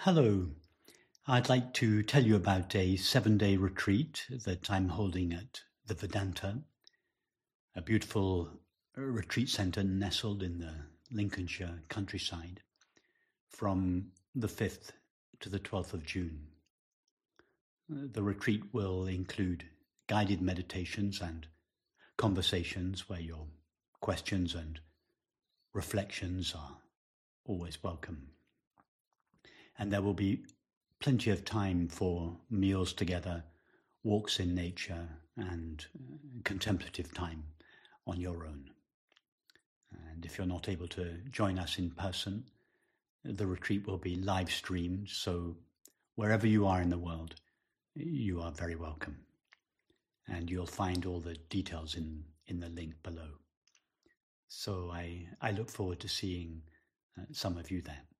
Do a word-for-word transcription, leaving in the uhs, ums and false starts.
Hello. I'd like to tell you about a seven-day retreat that I'm holding at the Vedanta, a beautiful retreat centre nestled in the Lincolnshire countryside, from the fifth to the twelfth of June. The retreat will include guided meditations and conversations where your questions and reflections are always welcome. And there will be plenty of time for meals together, walks in nature, and uh, contemplative time on your own. And if you're not able to join us in person, the retreat will be live streamed, so wherever you are in the world, you are very welcome. And you'll find all the details in, in the link below. So I, I look forward to seeing uh, some of you there.